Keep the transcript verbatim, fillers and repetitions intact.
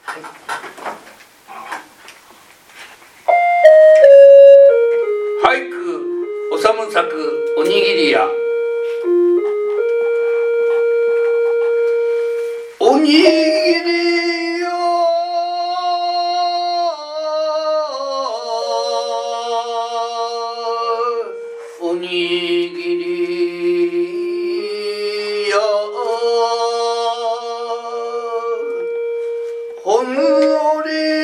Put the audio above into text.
俳句おさむ作おにぎり屋。おにぎり屋おにぎり屋ほんのり